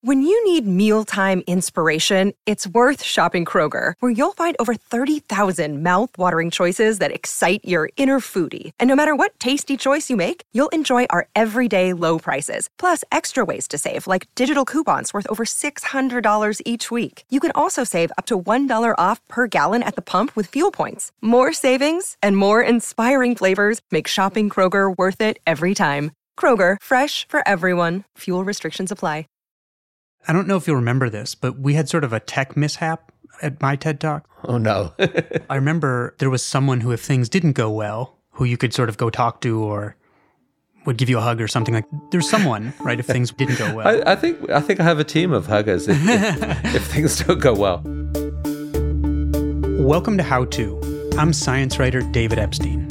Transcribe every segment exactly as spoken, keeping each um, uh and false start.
When you need mealtime inspiration, it's worth shopping Kroger, where you'll find over thirty thousand mouth-watering choices that excite your inner foodie. And no matter what tasty choice you make, you'll enjoy our everyday low prices, plus extra ways to save, like digital coupons worth over six hundred dollars each week. You can also save up to one dollar off per gallon at the pump with fuel points. More savings and more inspiring flavors make shopping Kroger worth it every time. Kroger, fresh for everyone. Fuel restrictions apply. I don't know if you'll remember this, but we had sort of a tech mishap at my TED Talk. Oh, no. I remember there was someone who, if things didn't go well, who you could sort of go talk to or would give you a hug or something like there's someone, right, if things didn't go well. I, I think I think I have a team of huggers if, if, if things don't go well. Welcome to How To. I'm science writer David Epstein.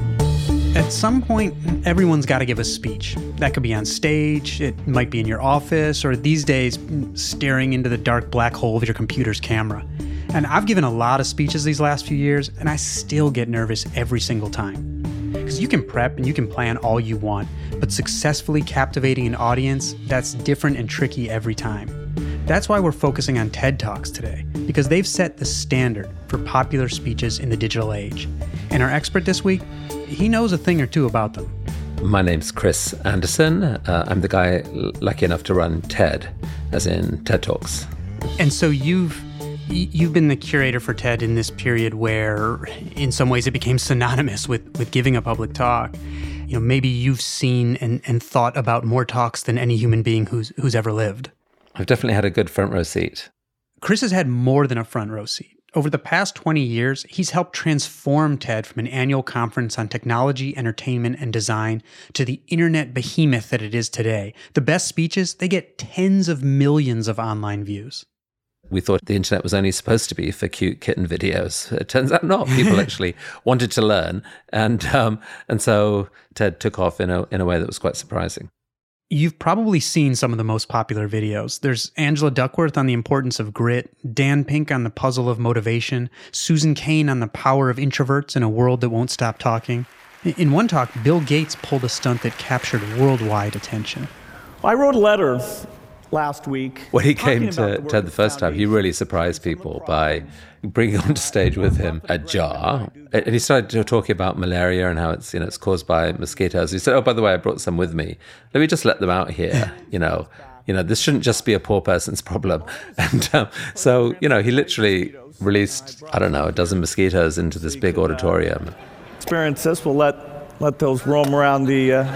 At some point, everyone's got to give a speech. That could be on stage, it might be in your office, or these days, staring into the dark black hole of your computer's camera. And I've given a lot of speeches these last few years, and I still get nervous every single time. Because you can prep and you can plan all you want, but successfully captivating an audience, that's different and tricky every time. That's why we're focusing on TED Talks today, because they've set the standard for popular speeches in the digital age. And our expert this week, he knows a thing or two about them. My name's Chris Anderson. Uh, I'm the guy lucky enough to run TED, as in TED Talks. And so you've you've been the curator for TED in this period where, in some ways, it became synonymous with, with giving a public talk. You know, maybe you've seen and, and thought about more talks than any human being who's who's ever lived. I've definitely had a good front row seat. Chris has had more than a front row seat. Over the past twenty years, he's helped transform TED from an annual conference on technology, entertainment, and design to the internet behemoth that it is today. The best speeches, they get tens of millions of online views. We thought the internet was only supposed to be for cute kitten videos. It turns out not. People actually wanted to learn. And um, and so TED took off in a in a way that was quite surprising. You've probably seen some of the most popular videos. There's Angela Duckworth on the importance of grit, Dan Pink on the puzzle of motivation, Susan Cain on the power of introverts in a world that won't stop talking. In one talk, Bill Gates pulled a stunt that captured worldwide attention. I wrote a letter last week. When he came to TED the first time, he really surprised people by bringing onto stage with him a jar. And he started talking about malaria and how it's, you know, it's caused by mosquitoes. He said, oh, by the way, I brought some with me. Let me just let them out here. You know, you know, this shouldn't just be a poor person's problem. And um, so, you know, he literally released, I don't know, a dozen mosquitoes into this big auditorium. Experience this. We'll let, let those roam around the uh,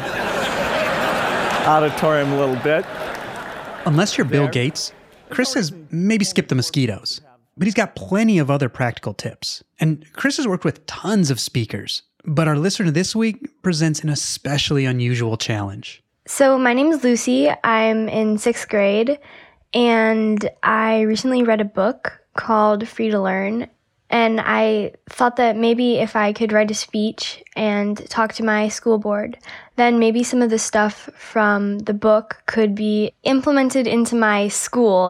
auditorium a little bit. Unless you're Bill Gates, Chris has maybe skipped the mosquitoes, but he's got plenty of other practical tips. And Chris has worked with tons of speakers, but our listener this week presents an especially unusual challenge. So my name is Lucy. I'm in sixth grade, and I recently read a book called Free to Learn. And I thought that maybe if I could write a speech and talk to my school board, then maybe some of the stuff from the book could be implemented into my school.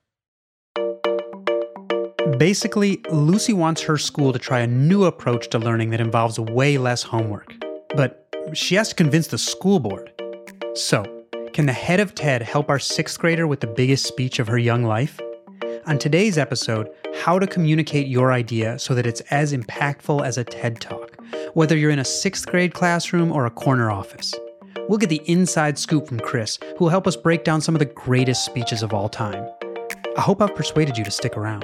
Basically, Lucy wants her school to try a new approach to learning that involves way less homework. But she has to convince the school board. So, can the head of TED help our sixth grader with the biggest speech of her young life? On today's episode, how to communicate your idea so that it's as impactful as a TED Talk, whether you're in a sixth grade classroom or a corner office. We'll get the inside scoop from Chris, who will help us break down some of the greatest speeches of all time. I hope I've persuaded you to stick around.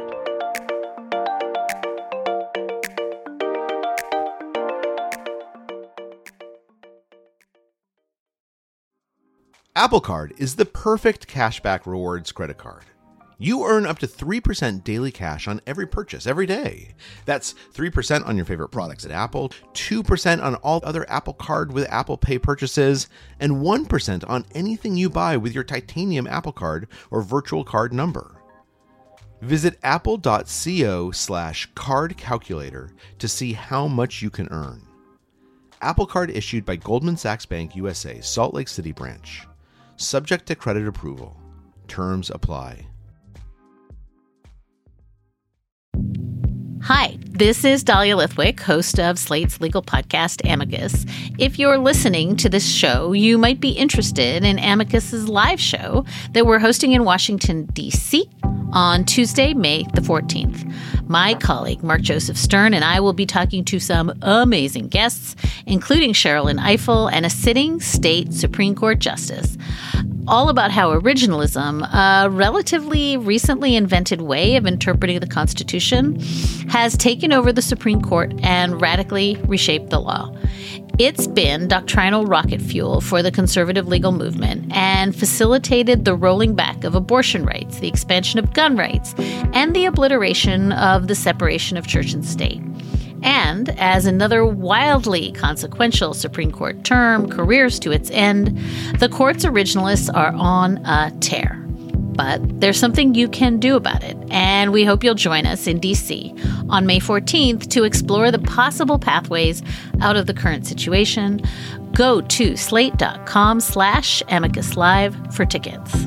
Apple Card is the perfect cashback rewards credit card. You earn up to three percent daily cash on every purchase every day. That's three percent on your favorite products at Apple, two percent on all other Apple Card with Apple Pay purchases, and one percent on anything you buy with your titanium Apple Card or virtual card number. Visit apple.co slash card calculator to see how much you can earn. Apple Card issued by Goldman Sachs Bank U S A, Salt Lake City branch. Subject to credit approval. Terms apply. Hi, This is Dahlia Lithwick, host of Slate's legal podcast, Amicus. If you're listening to this show, you might be interested in Amicus's live show that we're hosting in Washington, D C on Tuesday, May the fourteenth. My colleague, Mark Joseph Stern, and I will be talking to some amazing guests, including Sherrilyn Ifill and a sitting state Supreme Court justice, all about how originalism, a relatively recently invented way of interpreting the Constitution, has taken over the Supreme Court and radically reshaped the law. It's been doctrinal rocket fuel for the conservative legal movement and facilitated the rolling back of abortion rights, the expansion of gun rights, and the obliteration of the separation of church and state. And as another wildly consequential Supreme Court term careers to its end, the court's originalists are on a tear. But there's something you can do about it, and we hope you'll join us in D C on May fourteenth to explore the possible pathways out of the current situation. Go to slate.com slash amicus live for tickets.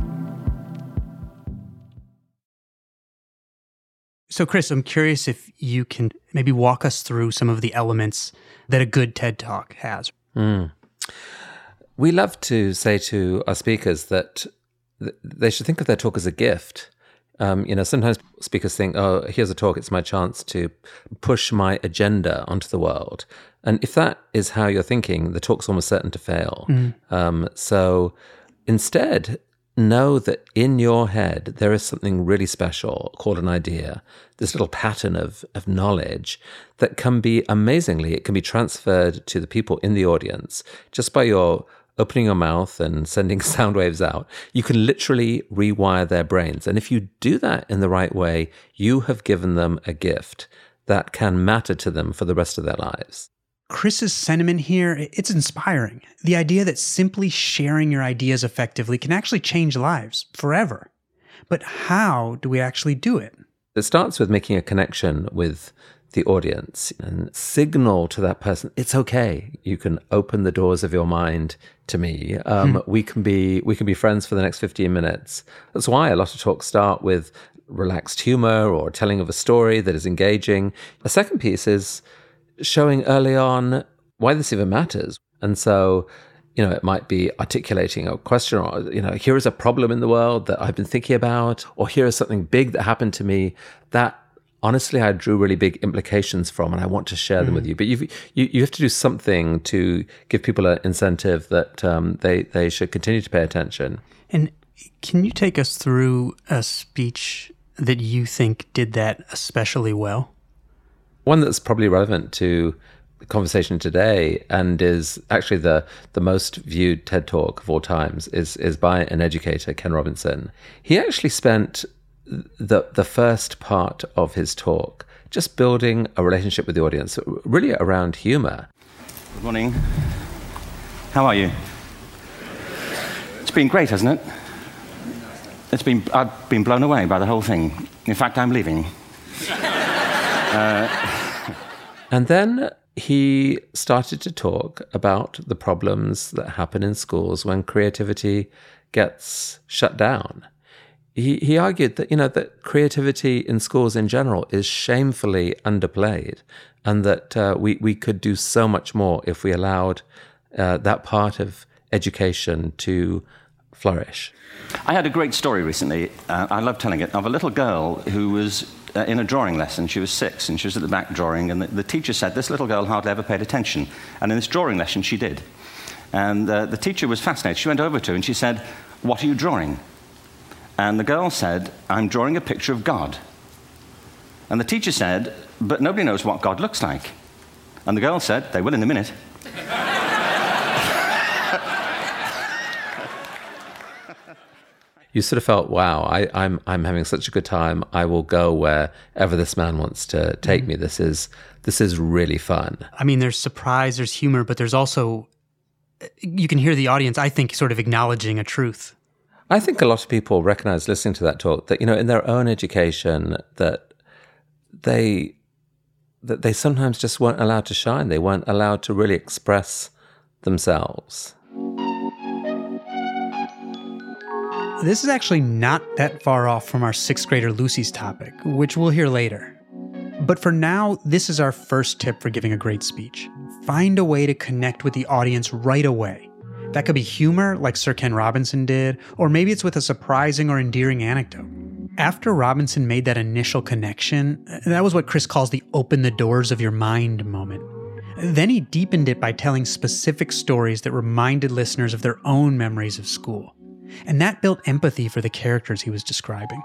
So, Chris, I'm curious if you can maybe walk us through some of the elements that a good TED Talk has. Mm. We love to say to our speakers that th- they should think of their talk as a gift. Um, you know, sometimes speakers think, oh, here's a talk, it's my chance to push my agenda onto the world. And if that is how you're thinking, the talk's almost certain to fail. Mm. Um, so instead, know that in your head, there is something really special called an idea, this little pattern of, of knowledge that can be amazingly, it can be transferred to the people in the audience just by your opening your mouth and sending sound waves out. You can literally rewire their brains. And if you do that in the right way, you have given them a gift that can matter to them for the rest of their lives. Chris's sentiment here, it's inspiring. The idea that simply sharing your ideas effectively can actually change lives forever. But how do we actually do it? It starts with making a connection with the audience and signal to that person, it's okay. You can open the doors of your mind to me. Um, hmm. We can be we can be friends for the next fifteen minutes. That's why a lot of talks start with relaxed humor or telling of a story that is engaging. A second piece is showing early on why this even matters. And so, you know, it might be articulating a question or, you know, here is a problem in the world that I've been thinking about, or here is something big that happened to me that honestly I drew really big implications from and I want to share them mm. with you. But you've, you you have to do something to give people an incentive that um, they, they should continue to pay attention. And can you take us through a speech that you think did that especially well? One that's probably relevant to the conversation today and is actually the, the most viewed TED Talk of all times is, is by an educator, Ken Robinson. He actually spent the the first part of his talk just building a relationship with the audience, really around humor. Good morning. How are you? It's been great, hasn't it? It's been, I've been blown away by the whole thing. In fact, I'm leaving. uh, And then he started to talk about the problems that happen in schools when creativity gets shut down. He he argued that, you know, that creativity in schools in general is shamefully underplayed, and that uh, we, we could do so much more if we allowed uh, that part of education to flourish. I had a great story recently, uh, I love telling it, of a little girl who was uh, in a drawing lesson. She was six, and she was at the back drawing, and the, the teacher said, this little girl hardly ever paid attention. And in this drawing lesson, she did. And uh, the teacher was fascinated. She went over to her and she said, what are you drawing? And the girl said, I'm drawing a picture of God. And the teacher said, but nobody knows what God looks like. And the girl said, they will in a minute. You sort of felt, wow, I, I'm I'm having such a good time. I will go wherever this man wants to take mm-hmm. me. This is this is really fun. I mean, there's surprise, there's humor, but there's also, you can hear the audience, I think, sort of acknowledging a truth. I think a lot of people recognize listening to that talk that, you know, in their own education, that they that they sometimes just weren't allowed to shine. They weren't allowed to really express themselves. This is actually not that far off from our sixth grader Lucy's topic, which we'll hear later. But for now, this is our first tip for giving a great speech. Find a way to connect with the audience right away. That could be humor, like Sir Ken Robinson did, or maybe it's with a surprising or endearing anecdote. After Robinson made that initial connection, that was what Chris calls the open the doors of your mind moment. Then he deepened it by telling specific stories that reminded listeners of their own memories of school. And that built empathy for the characters he was describing.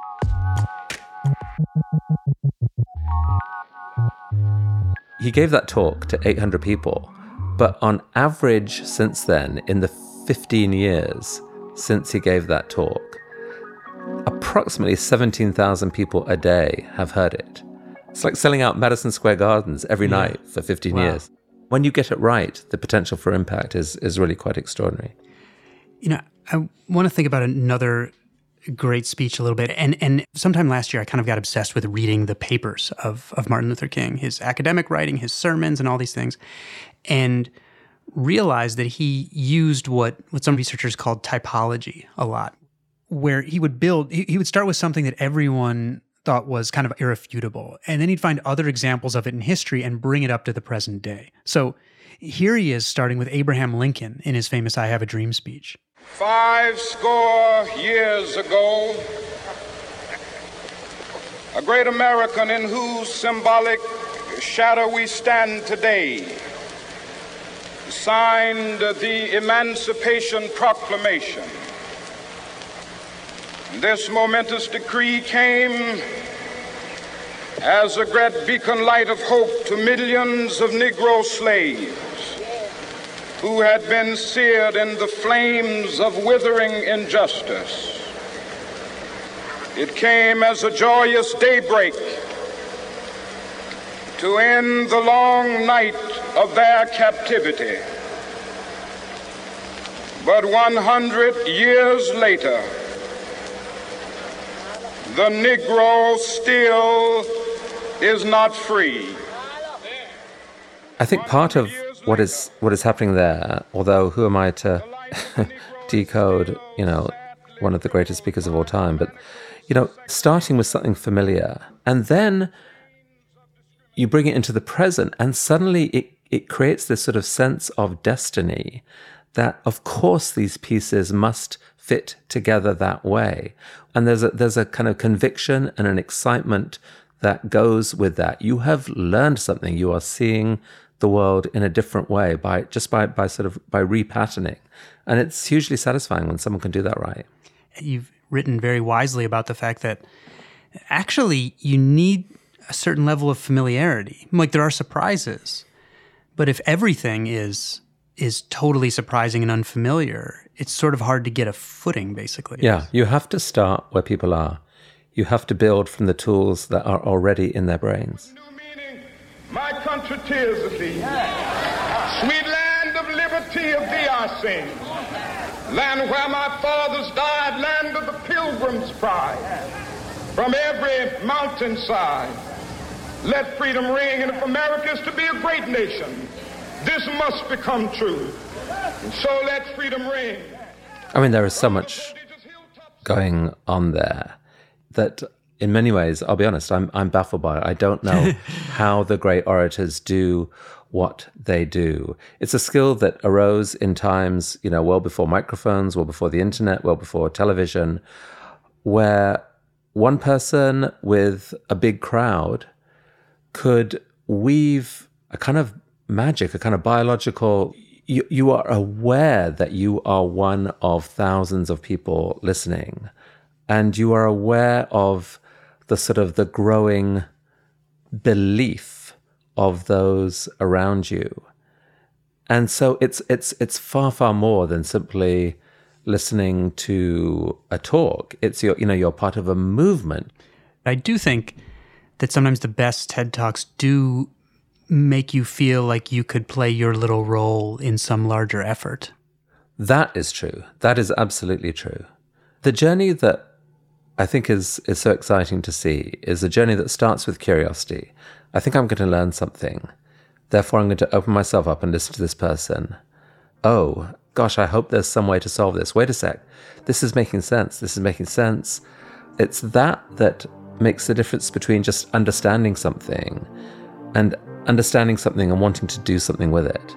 He gave that talk to eight hundred people, but on average since then, in the fifteen years since he gave that talk, approximately seventeen thousand people a day have heard it. It's like selling out Madison Square Gardens every yeah. night for fifteen wow. years. When you get it right, the potential for impact is, is really quite extraordinary. You know, I want to think about another great speech a little bit. And and sometime last year, I kind of got obsessed with reading the papers of, of Martin Luther King, his academic writing, his sermons, and all these things, and realized that he used what, what some researchers called typology a lot, where he would build, he, he would start with something that everyone thought was kind of irrefutable, and then he'd find other examples of it in history and bring it up to the present day. So here he is starting with Abraham Lincoln in his famous I Have a Dream speech. Five score years ago, a great American in whose symbolic shadow we stand today signed the Emancipation Proclamation. This momentous decree came as a great beacon light of hope to millions of Negro slaves who had been seared in the flames of withering injustice. It came as a joyous daybreak to end the long night of their captivity. But one hundred years later, the Negro still is not free. I think part of what is what is happening there, although who am I to decode, you know, one of the greatest speakers of all time, but, you know, starting with something familiar, and then you bring it into the present, and suddenly it, it creates this sort of sense of destiny that, of course, these pieces must fit together that way. And there's a, there's a kind of conviction and an excitement that goes with that. You have learned something. You are seeing the world in a different way by just by, by sort of by repatterning. And it's hugely satisfying when someone can do that right. You've written very wisely about the fact that actually you need a certain level of familiarity. Like there are surprises, but if everything is is totally surprising and unfamiliar, it's sort of hard to get a footing, basically. Yeah, you have to start where people are. You have to build from the tools that are already in their brains. My country tears of thee, sweet land of liberty of thee I sing, land where my fathers died, land of the pilgrim's pride, from every mountainside, let freedom ring, and if America is to be a great nation, this must become true, and so let freedom ring. I mean, there is so much going on there that in many ways, I'll be honest, I'm I'm baffled by it. I don't know how the great orators do what they do. It's a skill that arose in times, you know, well before microphones, well before the internet, well before television, where one person with a big crowd could weave a kind of magic, a kind of biological... You, you are aware that you are one of thousands of people listening, and you are aware of the sort of the growing belief of those around you. And so it's it's it's far, far more than simply listening to a talk. It's your, you know, you're part of a movement. I do think that sometimes the best TED Talks do make you feel like you could play your little role in some larger effort. That is true. That is absolutely true. The journey that I think is is so exciting to see is a journey that starts with curiosity. I think I'm going to learn something. Therefore, I'm going to open myself up and listen to this person. Oh, gosh, I hope there's some way to solve this. Wait a sec. This is making sense. This is making sense. It's that that makes the difference between just understanding something and understanding something and wanting to do something with it.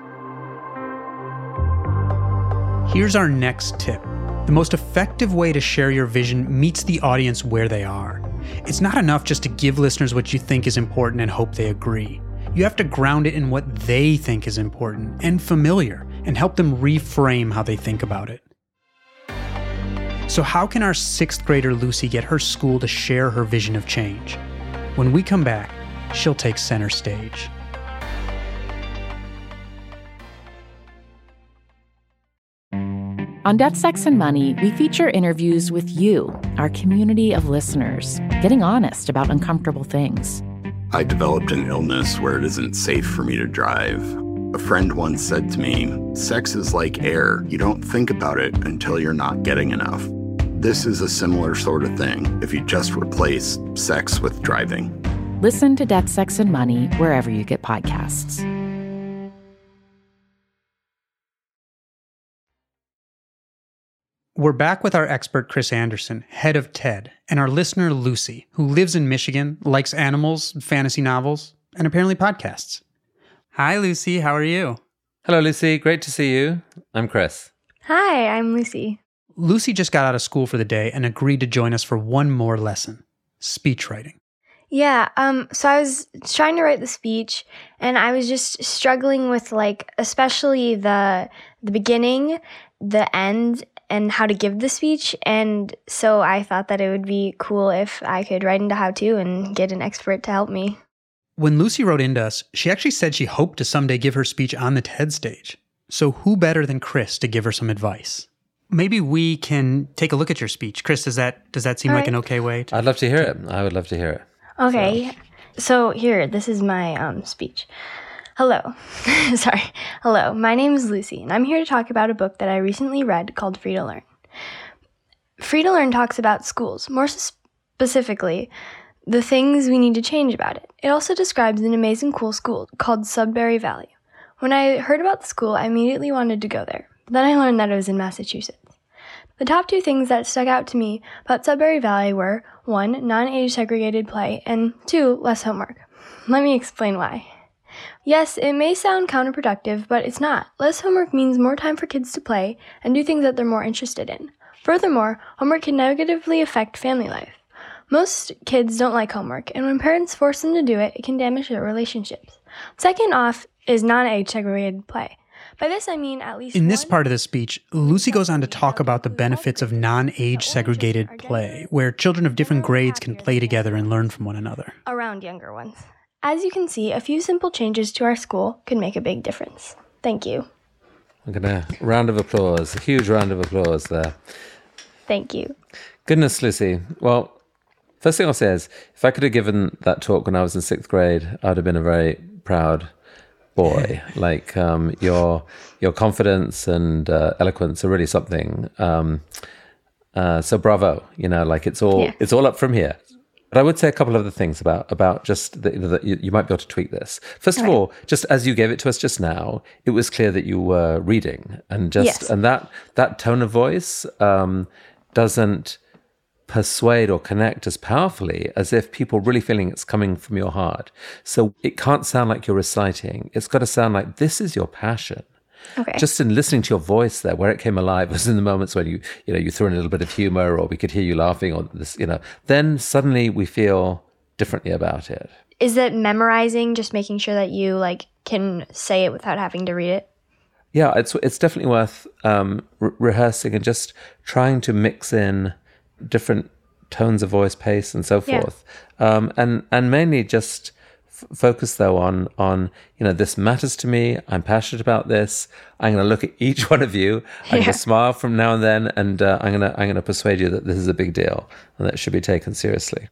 Here's our next tip. The most effective way to share your vision meets the audience where they are. It's not enough just to give listeners what you think is important and hope they agree. You have to ground it in what they think is important and familiar and help them reframe how they think about it. So how can our sixth grader Lucy get her school to share her vision of change? When we come back, she'll take center stage. On Death, Sex, and Money, we feature interviews with you, our community of listeners, getting honest about uncomfortable things. I developed an illness where it isn't safe for me to drive. A friend once said to me, sex is like air. You don't think about it until you're not getting enough. This is a similar sort of thing if you just replace sex with driving. Listen to Death, Sex, and Money wherever you get podcasts. We're back with our expert Chris Anderson, head of TED, and our listener Lucy, who lives in Michigan, likes animals, fantasy novels, and apparently podcasts. Hi, Lucy. How are you? Hello, Lucy. Great to see you. I'm Chris. Hi, I'm Lucy. Lucy just got out of school for the day and agreed to join us for one more lesson, speech writing. Yeah, um, so I was trying to write the speech, and I was just struggling with, like, especially the the beginning, the end, and how to give the speech. And so I thought that it would be cool if I could write into how-to and get an expert to help me. When Lucy wrote into us, she actually said she hoped to someday give her speech on the TED stage. So who better than Chris to give her some advice? Maybe we can take a look at your speech. Chris, does that does that seem All like right. an okay way? To, I'd love to hear to, it. I would love to hear it. Okay, so, so here, this is my um, speech. Hello. Sorry. Hello, my name is Lucy, and I'm here to talk about a book that I recently read called Free to Learn. Free to Learn talks about schools, more specifically, the things we need to change about it. It also describes an amazing cool school called Sudbury Valley. When I heard about the school, I immediately wanted to go there, but then I learned that it was in Massachusetts. The top two things that stuck out to me about Sudbury Valley were, one, non-age segregated play, and two, less homework. Let me explain why. Yes, it may sound counterproductive, but it's not. Less homework means more time for kids to play and do things that they're more interested in. Furthermore, homework can negatively affect family life. Most kids don't like homework, and when parents force them to do it, it can damage their relationships. Second off is non-age segregated play. By this I mean at least In this part of the speech, Lucy goes on to talk about the benefits of non-age segregated play, where children of different grades can play together and learn from one another. Around younger ones. As you can see, a few simple changes to our school can make a big difference. Thank you. I'm going to round of applause, a huge round of applause there. Thank you. Goodness, Lucy. Well, first thing I'll say is, if I could have given that talk when I was in sixth grade, I'd have been a very proud boy. Like um, your your confidence and uh, eloquence are really something. Um, uh, so bravo. You know, like it's all yeah. it's all up from here. But I would say a couple of other things about about just that, you know, that you, you might be able to tweak this. First of right. all, just as you gave it to us just now, it was clear that you were reading, and just yes. and that that tone of voice um, doesn't persuade or connect as powerfully as if people really feeling it's coming from your heart. So it can't sound like you're reciting. It's got to sound like this is your passion. Okay. Just in listening to your voice there, where it came alive was in the moments when you, you know, you threw in a little bit of humor, or we could hear you laughing, or this, you know, then suddenly we feel differently about it. Is it memorizing, just making sure that you like can say it without having to read it? Yeah, it's it's definitely worth um, re- rehearsing and just trying to mix in different tones of voice, pace, and so forth, yeah. um, and and mainly just f- focus though on on you know, this matters to me. I'm passionate about this. I'm going to look at each one of you. I'm yeah. going to smile from now and then, and uh, I'm going to I'm going to persuade you that this is a big deal and that it should be taken seriously.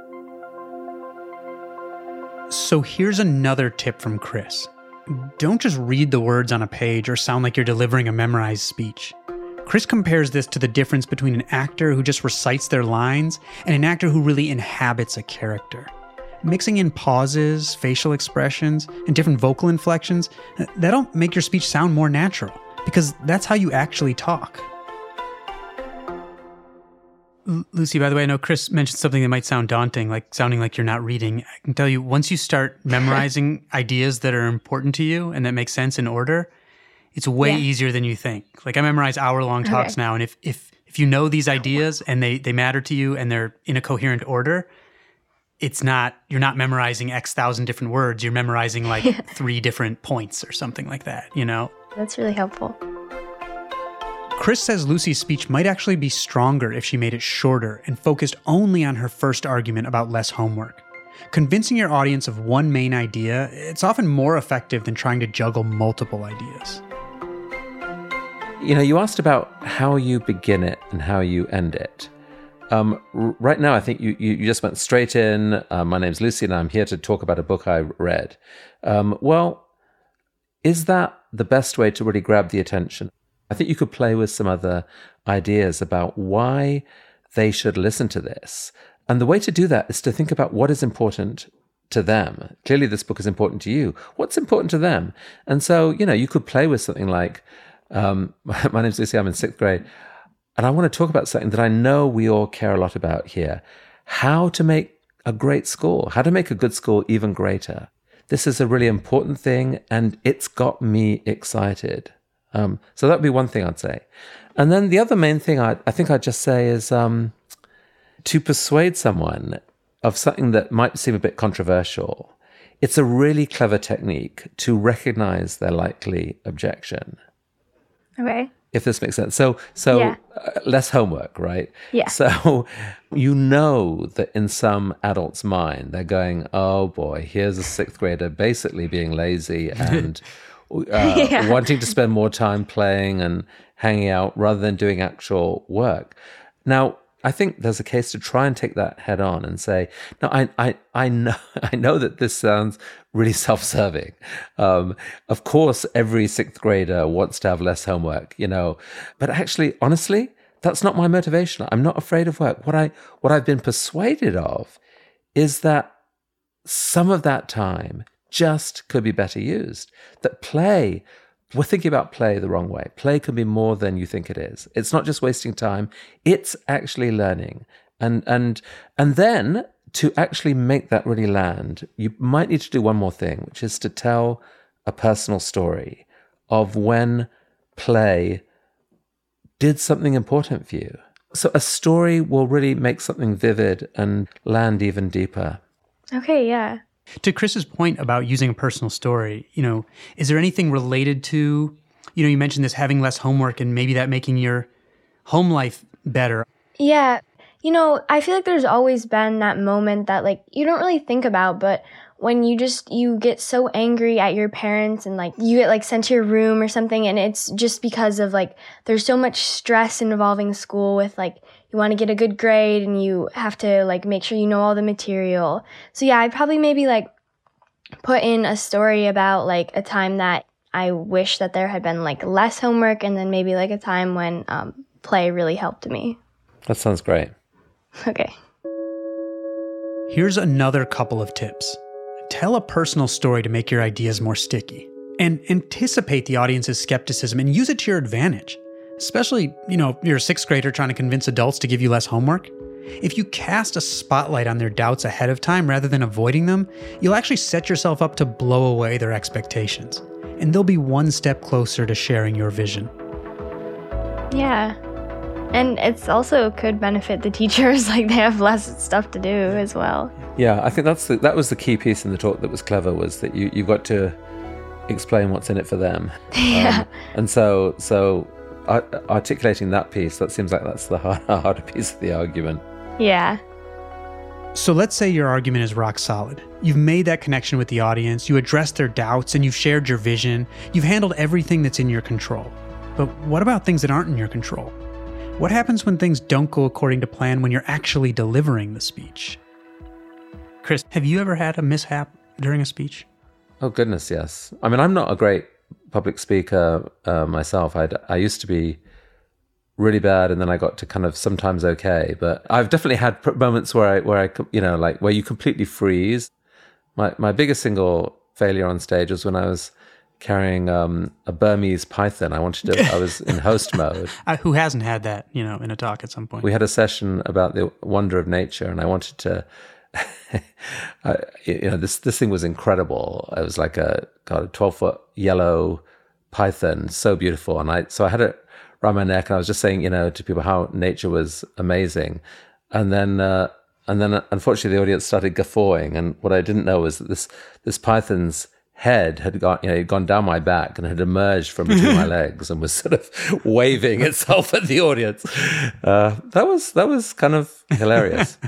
So here's another tip from Chris. Don't just read the words on a page or sound like you're delivering a memorized speech. Chris compares this to the difference between an actor who just recites their lines and an actor who really inhabits a character. Mixing in pauses, facial expressions, and different vocal inflections, that'll make your speech sound more natural, because that's how you actually talk. L- Lucy, by the way, I know Chris mentioned something that might sound daunting, like sounding like you're not reading. I can tell you, once you start memorizing ideas that are important to you and that make sense in order, it's way yeah. easier than you think. Like I memorize hour-long talks okay. now, and if if if you know these ideas and they they matter to you and they're in a coherent order, it's not, you're not memorizing X thousand different words. You're memorizing like yeah. three different points or something like that, you know? That's really helpful. Chris says Lucy's speech might actually be stronger if she made it shorter and focused only on her first argument about less homework. Convincing your audience of one main idea, it's often more effective than trying to juggle multiple ideas. You know, you asked about how you begin it and how you end it. Um, r- right now, I think you, you, you just went straight in. Uh, my name's Lucy, and I'm here to talk about a book I read. Um, well, is that the best way to really grab the attention? I think you could play with some other ideas about why they should listen to this. And the way to do that is to think about what is important to them. Clearly, this book is important to you. What's important to them? And so, you know, you could play with something like, um, my name's Lucy, I'm in sixth grade. And I want to talk about something that I know we all care a lot about here. How to make a great school, how to make a good school even greater. This is a really important thing, and it's got me excited. Um, so that would be one thing I'd say. And then the other main thing I, I think I'd just say is um, to persuade someone of something that might seem a bit controversial. It's a really clever technique to recognize their likely objection. Okay. If this makes sense. So, so yeah. uh, less homework, right? Yeah. So you know that in some adult's mind, they're going, oh boy, here's a sixth grader basically being lazy and uh, yeah. wanting to spend more time playing and hanging out rather than doing actual work. Now, I think there's a case to try and take that head on and say, no, I, I, I know, I know that this sounds really self-serving. Um, of course, every sixth grader wants to have less homework, you know, but actually, honestly, that's not my motivation. I'm not afraid of work. What I, what I've been persuaded of is that some of that time just could be better used. That play, we're thinking about play the wrong way. Play can be more than you think it is. It's not just wasting time. It's actually learning. And and and then to actually make that really land, you might need to do one more thing, which is to tell a personal story of when play did something important for you. So a story will really make something vivid and land even deeper. Okay, yeah. To Chris's point about using a personal story, you know, is there anything related to, you know, you mentioned this having less homework and maybe that making your home life better? Yeah. You know, I feel like there's always been that moment that like you don't really think about, but when you just, you get so angry at your parents and like you get like sent to your room or something, and it's just because of like, there's so much stress involving school with like, you want to get a good grade and you have to like make sure you know all the material. So yeah, I'd probably maybe like put in a story about like a time that I wish that there had been like less homework, and then maybe like a time when um, play really helped me. That sounds great. Okay. Here's another couple of tips. Tell a personal story to make your ideas more sticky. And anticipate the audience's skepticism and use it to your advantage. Especially, you know, if you're a sixth grader trying to convince adults to give you less homework. If you cast a spotlight on their doubts ahead of time rather than avoiding them, you'll actually set yourself up to blow away their expectations. And they'll be one step closer to sharing your vision. Yeah. And it's also could benefit the teachers, like they have less stuff to do as well. Yeah, I think that's the, that was the key piece in the talk that was clever, was that you, you got to explain what's in it for them. Yeah. Um, and so so articulating that piece, that seems like that's the hard, harder piece of the argument. Yeah. So let's say your argument is rock solid. You've made that connection with the audience, you addressed their doubts, and you've shared your vision. You've handled everything that's in your control. But what about things that aren't in your control? What happens when things don't go according to plan when you're actually delivering the speech? Chris, have you ever had a mishap during a speech? Oh, goodness, yes. I mean, I'm not a great public speaker uh, myself. I'd, I used to be really bad, and then I got to kind of sometimes okay. But I've definitely had moments where I, where I, you know, like where you completely freeze. My my biggest single failure on stage was when I was carrying um, a Burmese python. I wanted to, I was in host mode. Uh, who hasn't had that, you know, in a talk at some point? We had a session about the wonder of nature, and I wanted to, uh, you know, this this thing was incredible. It was like a, God, a twelve foot yellow python, so beautiful. And I, so I had it around my neck, and I was just saying, you know, to people how nature was amazing. And then, uh, and then unfortunately the audience started guffawing. And what I didn't know was that this, this python's head had gone, you know, had gone down my back and had emerged from between my legs and was sort of waving itself at the audience. Uh, that was that was kind of hilarious.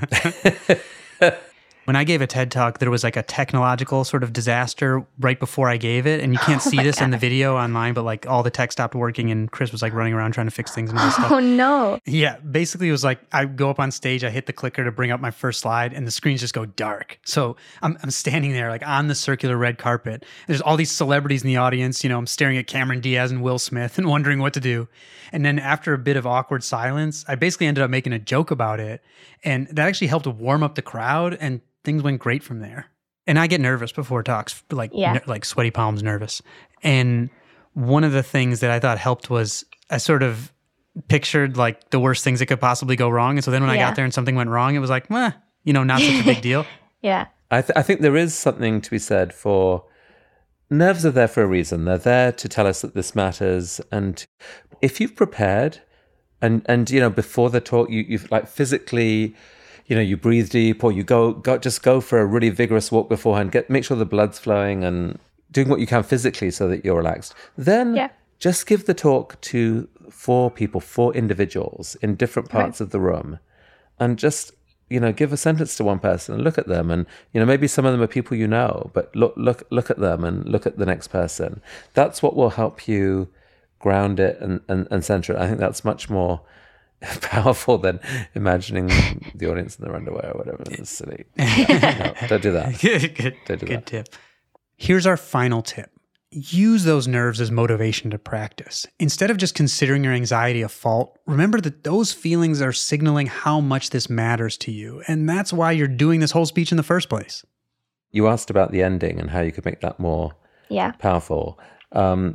When I gave a TED Talk, there was like a technological sort of disaster right before I gave it. And you can't oh see this God. in the video online, but like all the tech stopped working and Chris was like running around trying to fix things and all this stuff. Oh no. Yeah, basically it was like I go up on stage, I hit the clicker to bring up my first slide and the screens just go dark. So I'm I'm standing there like on the circular red carpet. There's all these celebrities in the audience. You know, I'm staring at Cameron Diaz and Will Smith and wondering what to do. And then after a bit of awkward silence, I basically ended up making a joke about it. And that actually helped warm up the crowd, and things went great from there. And I get nervous before talks, like yeah. ner- like sweaty palms nervous. And one of the things that I thought helped was I sort of pictured like the worst things that could possibly go wrong. And so then when yeah. I got there and something went wrong, it was like, well, you know, not such a big deal. Yeah. I, th- I think there is something to be said for nerves are there for a reason. They're there to tell us that this matters. And if you've prepared and, and you know, before the talk, you, you've like physically... you know, you breathe deep, or you go, go, just go for a really vigorous walk beforehand. Get, make sure the blood's flowing and doing what you can physically so that you're relaxed. Then yeah. just give the talk to four people, four individuals in different parts right. of the room, and just, you know, give a sentence to one person and look at them. And, you know, maybe some of them are people you know, but look, look, look at them and look at the next person. That's what will help you ground it and, and, and center it. I think that's much more powerful than imagining the audience in their underwear or whatever. It's silly. Yeah, no, don't do that. good good, don't do good that. tip. Here's our final tip. Use those nerves as motivation to practice. Instead of just considering your anxiety a fault, remember that those feelings are signaling how much this matters to you. And that's why you're doing this whole speech in the first place. You asked about the ending and how you could make that more yeah. powerful. Um,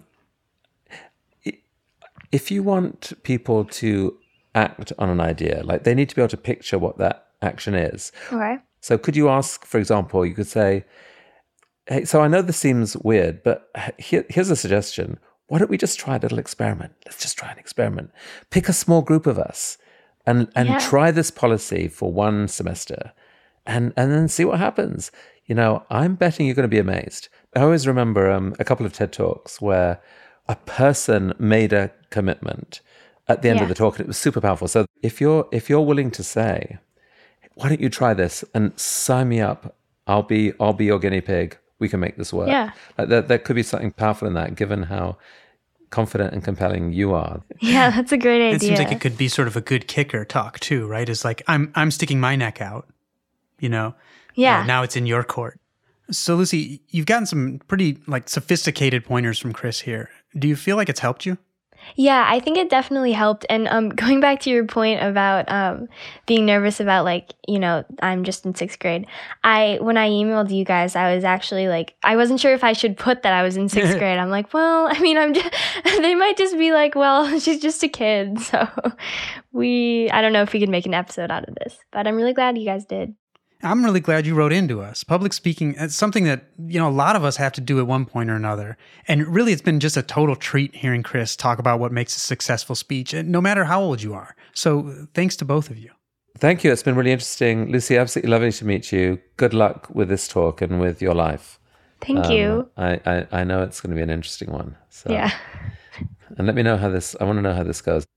if you want people to act on an idea, like they need to be able to picture what that action is. Okay. So could you ask, for example, you could say, hey, so I know this seems weird, but here, here's a suggestion. Why don't we just try a little experiment? Let's just try an experiment. Pick a small group of us and, and yeah. try this policy for one semester and, and then see what happens. You know, I'm betting you're going to be amazed. I always remember um, a couple of TED Talks where a person made a commitment at the end yeah. of the talk, and it was super powerful. So if you're if you're willing to say, why don't you try this and sign me up? I'll be I'll be your guinea pig. We can make this work. Yeah. Like there, there could be something powerful in that, given how confident and compelling you are. Yeah, that's a great idea. It seems like it could be sort of a good kicker talk too, right? It's like I'm I'm sticking my neck out, you know. Yeah. Uh, now it's in your court. So Lucy, you've gotten some pretty like sophisticated pointers from Chris here. Do you feel like it's helped you? Yeah, I think it definitely helped. And um, going back to your point about um, being nervous about, like, you know, I'm just in sixth grade. I when I emailed you guys, I was actually like, I wasn't sure if I should put that I was in sixth grade. I'm like, well, I mean, I'm just, they might just be like, well, she's just a kid. So we, I don't know if we could make an episode out of this, but I'm really glad you guys did. I'm really glad you wrote into us. Public speaking, it's something that, you know, a lot of us have to do at one point or another. And really, it's been just a total treat hearing Chris talk about what makes a successful speech, and no matter how old you are. So thanks to both of you. Thank you. It's been really interesting. Lucy, absolutely lovely to meet you. Good luck with this talk and with your life. Thank um, you. I, I, I know it's going to be an interesting one. So. Yeah. And let me know how this, I want to know how this goes.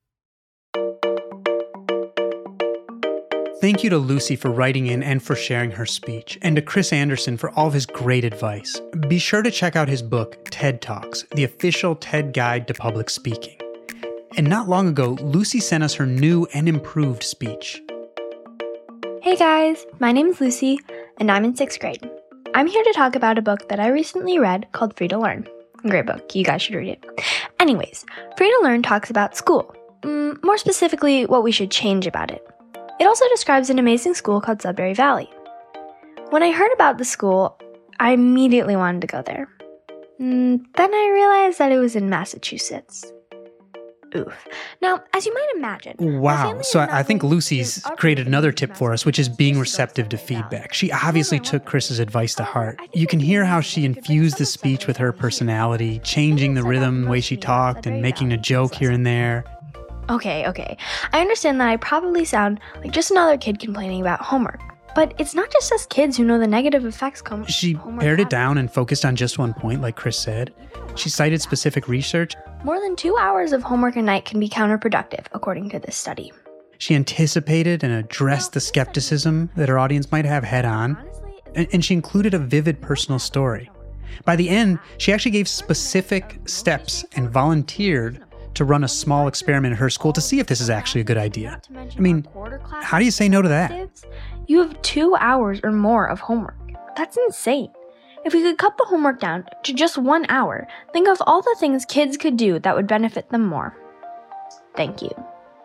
Thank you to Lucy for writing in and for sharing her speech, and to Chris Anderson for all of his great advice. Be sure to check out his book, TED Talks, the official TED Guide to Public Speaking. And not long ago, Lucy sent us her new and improved speech. Hey guys, my name is Lucy, and I'm in sixth grade. I'm here to talk about a book that I recently read called Free to Learn. Great book, you guys should read it. Anyways, Free to Learn talks about school. Mm, more specifically, what we should change about it. It also describes an amazing school called Sudbury Valley. When I heard about the school, I immediately wanted to go there. Mm, then I realized that it was in Massachusetts. Oof. Now, as you might imagine... Wow. So I, I think Lucy's created another tip for us, which is being receptive to feedback. She obviously took Chris's advice to heart. You can hear how she infused the speech with her personality, changing the rhythm, the way she talked, and making a joke here and there. Okay, okay. I understand that I probably sound like just another kid complaining about homework. But it's not just us kids who know the negative effects come. She pared it down and focused on just one point, like Chris said. She cited specific research. More than two hours of homework a night can be counterproductive, according to this study. She anticipated and addressed the skepticism that her audience might have head on. And, and she included a vivid personal story. By the end, she actually gave specific steps and volunteered to run a small experiment at her school to see if this is actually a good idea. I mean, how do you say no to that? You have two hours or more of homework. That's insane. If we could cut the homework down to just one hour, think of all the things kids could do that would benefit them more. Thank you.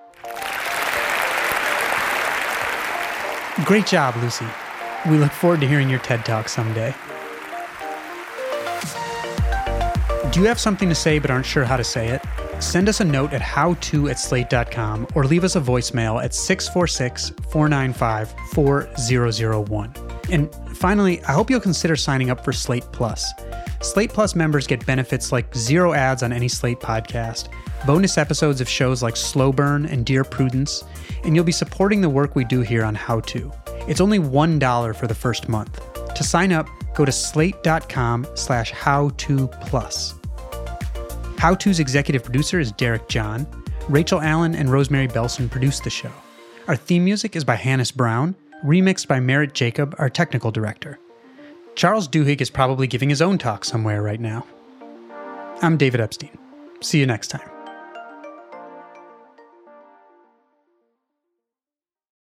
Great job, Lucy. We look forward to hearing your TED Talk someday. Do you have something to say but aren't sure how to say it? Send us a note at howto at slate dot com or leave us a voicemail at six four six, four nine five, four zero zero one. And finally, I hope you'll consider signing up for Slate Plus. Slate Plus members get benefits like zero ads on any Slate podcast, bonus episodes of shows like Slow Burn and Dear Prudence, and you'll be supporting the work we do here on How To. It's only one dollar for the first month. To sign up, go to slate.com slash how2plus. How To's executive producer is Derek John. Rachel Allen and Rosemary Belson produced the show. Our theme music is by Hannes Brown, remixed by Merritt Jacob, our technical director. Charles Duhigg is probably giving his own talk somewhere right now. I'm David Epstein. See you next time.